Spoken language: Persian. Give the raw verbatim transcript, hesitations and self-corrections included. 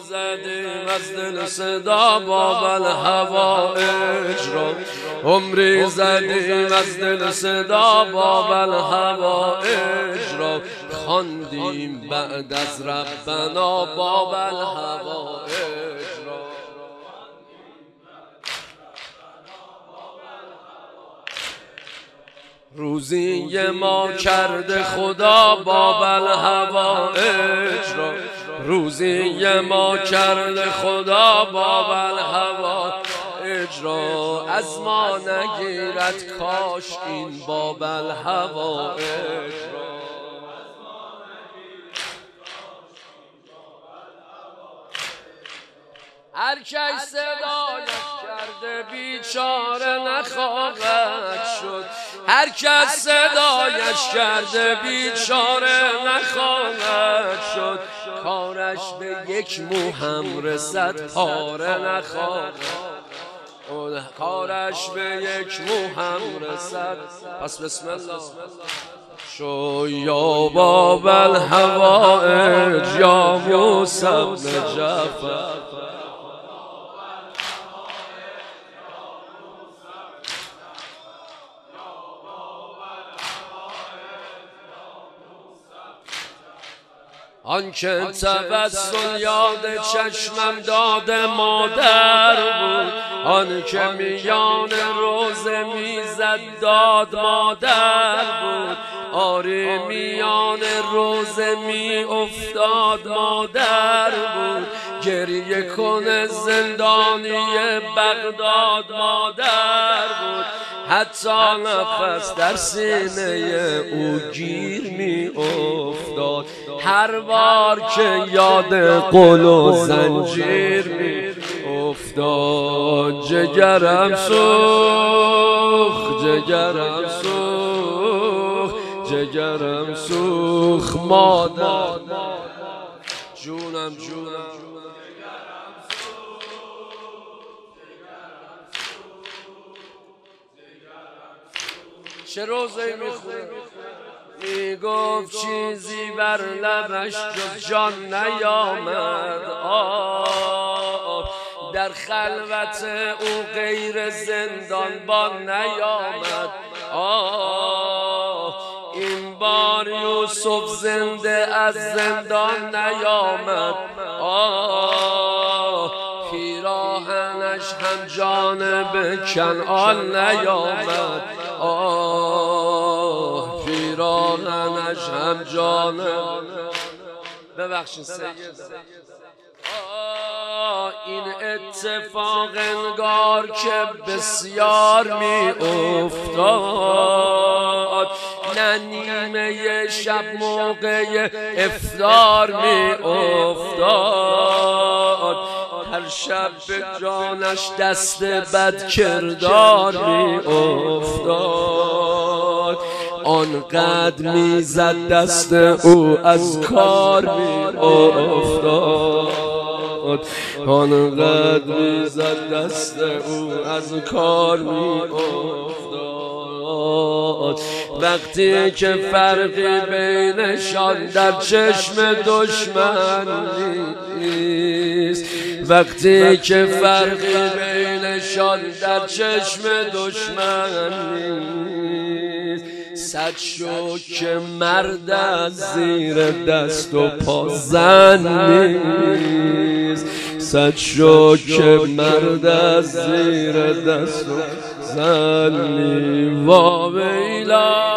زدیم از دل صدا باب الهوائج را، عمری زدیم از دل صدا باب الهوائج را، خواندیم بعد از ربنا باب الهوائج را. روزی ما کرده خدا باب الهوائج را، روزی ما کرده خدا باب الهوائج را، از ما نگیرد کاش این باب الهوائج را. هر کس صدایش کرده بیچاره نخواهد شد، هر کس صدایش کرده بیچاره نخواهد شد، کارش به یک مو هم رسد پاره نخواهد، کارش به یک مو هم رسد. پس بسم الله شو یا باب الهوائج یا موسی بن جعفر، آنکه توسل یاد چشمم داد مادر بود، آنکه میان روزه میزد داد مادر بود، آری میان روزه می افتاد مادر بود، گریه کنه زندانی بغداد مادر بود، حتی نفس در سینه او گیر می افتاد، هر بار که یاد قل و زنجیر می افتاد. جگرم سوخت جگرم سوخت جگرم سوخت مادر، جونم جونم چه روزه میخونه، میگفت چیزی بر لبش جز جان نیامد، آه در خلوت او غیر زندان با نیامد، آه این بار یوسف زنده از زندان نیامد، آه پیراهنش هم جانب کنعان نیامد، آه پیراهنش هم جانب ببخشید سید، آه این اتفاق انگار که بسیار می افتاد، نه نیمه شب موقع افطار می افتاد، هر شب به جانش دست بد کردار می افتاد، آنقدر می زد دست او از کار می افتاد، آنقدر می زد دست او از کار می افتاد، وقتی که فرقی بینشان در چشم دشمن نیست، وقتی که فرقی بینشان در چشم دشمن نیست، صد شکر مرد از زیر دست و پا زن نیست، صد شکر مرد از زیر دست و زن نیست. وا ویلا